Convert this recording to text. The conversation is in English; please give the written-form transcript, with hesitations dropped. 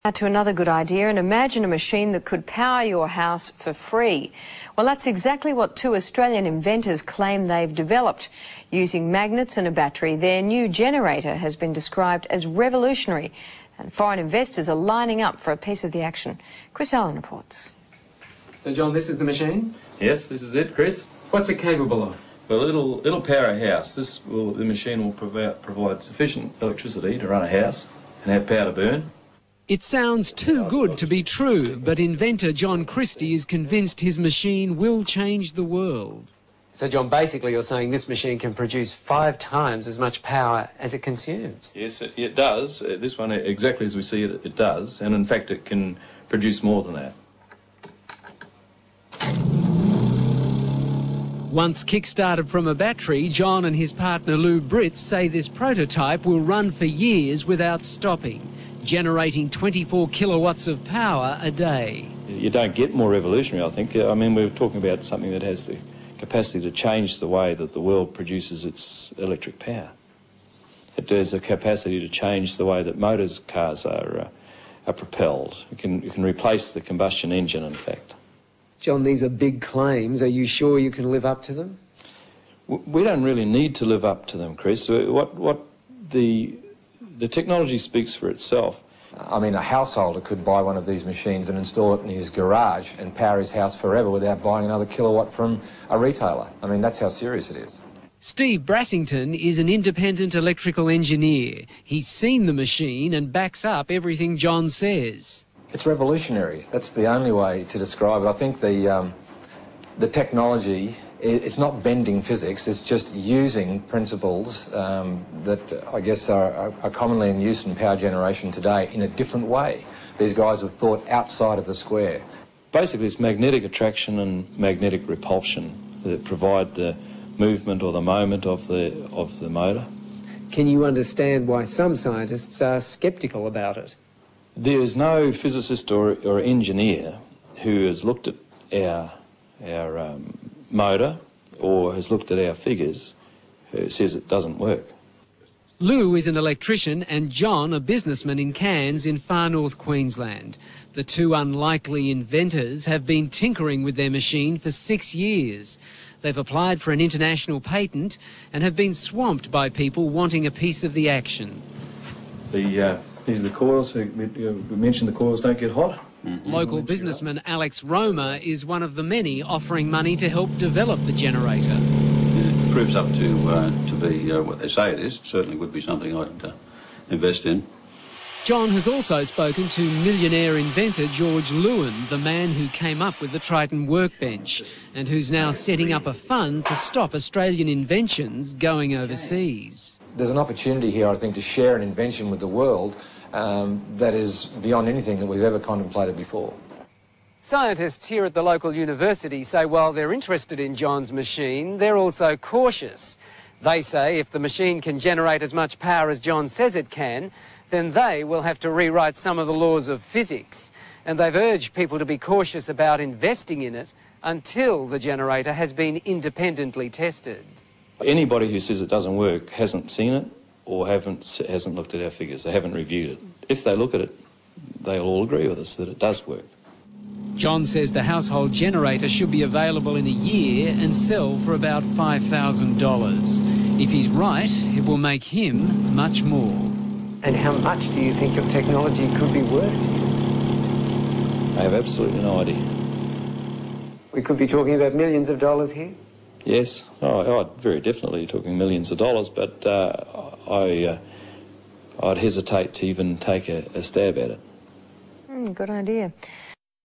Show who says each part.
Speaker 1: Now to another good idea, and imagine a machine that could power your house for free. Well, that's exactly what two Australian inventors claim they've developed. Using magnets and a battery, their new generator has been described as revolutionary, and foreign investors are lining up for a piece of the action. Chris Allen reports.
Speaker 2: So, John, this is the machine?
Speaker 3: Yes, this is it, Chris.
Speaker 2: What's it capable of?
Speaker 3: Well, it'll power a house. The machine will provide sufficient electricity to run a house and have power to burn.
Speaker 4: It sounds too good to be true, but inventor John Christie is convinced his machine will change the world.
Speaker 2: So, John, basically you're saying this machine can produce 5 times as much power as it consumes?
Speaker 3: Yes, it does. This one, exactly as we see it, it does. And in fact, it can produce more than that.
Speaker 4: Once kick-started from a battery, John and his partner Lou Britz say this prototype will run for years without stopping, generating 24 kilowatts of power a day.
Speaker 3: You don't get more revolutionary, I think. I mean, we're talking about something that has the capacity to change the way that the world produces its electric power. It has the capacity to change the way that cars are propelled. It can replace the combustion engine, in fact.
Speaker 2: John, these are big claims. Are you sure you can live up to them?
Speaker 3: We don't really need to live up to them, Chris. The technology speaks for itself.
Speaker 5: I mean, a householder could buy one of these machines and install it in his garage and power his house forever without buying another kilowatt from a retailer. I mean, that's how serious it is.
Speaker 4: Steve Brassington is an independent electrical engineer. He's seen the machine and backs up everything John says.
Speaker 5: It's revolutionary. That's the only way to describe it. I think the technology, it's not bending physics, it's just using principles that I guess are commonly in use in power generation today in a different way. These guys have thought outside of the square.
Speaker 3: Basically, it's magnetic attraction and magnetic repulsion that provide the movement or the moment of the motor.
Speaker 2: Can you understand why some scientists are sceptical about it?
Speaker 3: There is no physicist or engineer who has looked at our motor or has looked at our figures who says it doesn't work.
Speaker 4: Lou is an electrician and John a businessman in Cairns in far north Queensland. The two unlikely inventors have been tinkering with their machine for 6 years. They've applied for an international patent and have been swamped by people wanting a piece of the action.
Speaker 3: These are the coils. We mentioned the coils don't get hot.
Speaker 4: Local businessman Alex Roma is one of the many offering money to help develop the generator.
Speaker 6: If it proves up to be what they say it is, it certainly would be something I'd invest in.
Speaker 4: John has also spoken to millionaire inventor George Lewin, the man who came up with the Triton workbench and who's now setting up a fund to stop Australian inventions going overseas.
Speaker 5: There's an opportunity here, I think, to share an invention with the world that is beyond anything that we've ever contemplated before.
Speaker 2: Scientists here at the local university say while they're interested in John's machine, they're also cautious. They say if the machine can generate as much power as John says it can, then they will have to rewrite some of the laws of physics. And they've urged people to be cautious about investing in it until the generator has been independently tested.
Speaker 3: Anybody who says it doesn't work hasn't seen it or hasn't looked at our figures. They haven't reviewed it. If they look at it, they'll all agree with us that it does work.
Speaker 4: John says the household generator should be available in a year and sell for about $5,000. If he's right, it will make him much more.
Speaker 2: And how much do you think your technology could be worth to you?
Speaker 3: I have absolutely no idea.
Speaker 2: We could be talking about millions of dollars here?
Speaker 3: Yes, very definitely talking millions of dollars, but I'd hesitate to even take a stab at it.
Speaker 1: Good idea.